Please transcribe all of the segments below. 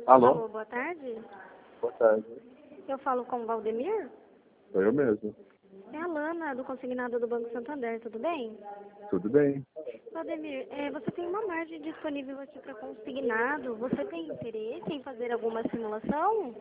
Alô? Alô, boa tarde. Boa tarde. Eu falo com o Valdemir? Sou eu mesmo. É a Lana, do Consignado do Banco Santander, tudo bem? Tudo bem? Valdemir, você tem uma margem disponível aqui para consignado. Você tem interesse em fazer alguma simulação?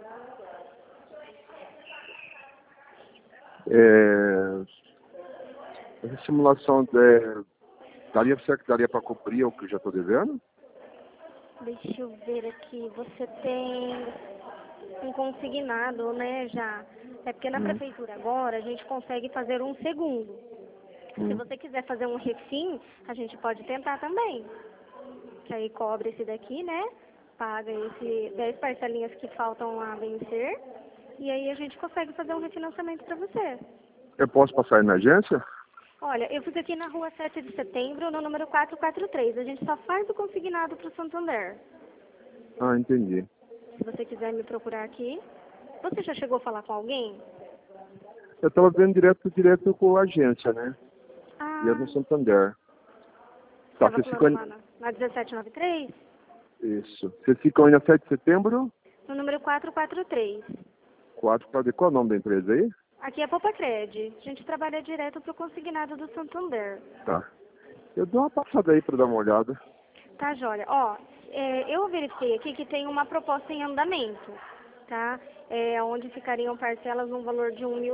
Essa simulação, será que daria para cobrir o que eu já estou devendo? Deixa eu ver aqui. Você tem um consignado, né, já. É porque na prefeitura agora a gente consegue fazer um segundo. Se você quiser fazer um refim, a gente pode tentar também. Que aí cobre esse daqui, né? Paga esse 10 parcelinhas que faltam a vencer. E aí a gente consegue fazer um refinanciamento para você. Eu posso passar aí na agência? Olha, eu fico aqui na rua 7 de setembro, no número 443. A gente só faz o consignado para o Santander. Ah, entendi. Se você quiser me procurar aqui. Você já chegou a falar com alguém? Eu estava vendo direto com a agência, né? E é Ah, no Santander. Tá, estava vocês ficam falando lá na 1793? Isso. Vocês ficam aí na 7 de setembro? No número 443. 4, para ver qual é o nome da empresa aí? Aqui é Popacred. A gente trabalha direto para o consignado do Santander. Tá. Eu dou uma passada aí para dar uma olhada. Tá, Jóia? Ó, eu verifiquei aqui que tem uma proposta em andamento, tá? Onde ficariam parcelas no valor de R$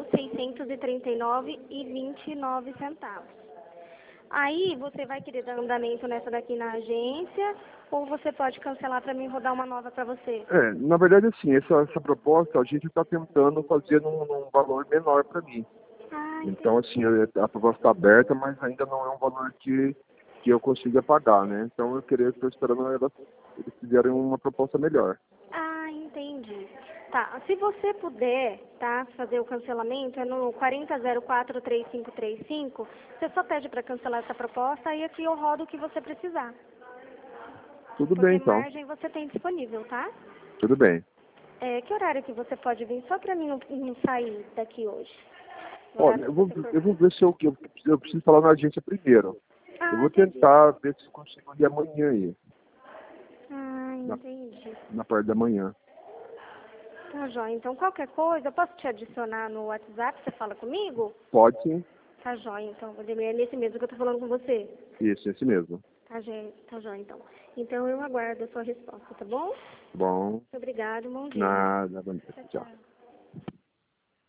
1.639,29. Aí você vai querer dar andamento nessa daqui na agência ou você pode cancelar para mim rodar uma nova para você? Na verdade, assim, essa proposta a gente está tentando fazer num valor menor para mim. Ah, Então, entendi. assim, a proposta está aberta, mas ainda não é um valor que eu consiga pagar, né? Então, estou esperando eles fizerem uma proposta melhor. Ah, entendi. Tá, se você puder, tá, fazer o cancelamento, é no 40043535, você só pede para cancelar essa proposta e aqui eu rodo o que você precisar. Tudo bem, Porque então. margem você tem disponível, tá? Tudo bem. Que horário que você pode vir só para mim não sair daqui hoje? O Olha, horário eu que vou, você for. eu vou ver se eu preciso falar na agência primeiro. Eu Ah, vou entendi. tentar ver se eu consigo ir amanhã aí, Ah, na, entendi. na parte da manhã. Tá, jóia. Então, qualquer coisa, eu posso te adicionar no WhatsApp? Você fala comigo? Pode sim? Tá, jóia. Então, Valdemir, é nesse mesmo que eu tô falando com você. Isso, esse mesmo. Tá, jóia, então. Então, eu aguardo a sua resposta, tá bom? Bom, Muito obrigada, bom dia. nada, bom dia. Tchau, Tchau. tchau.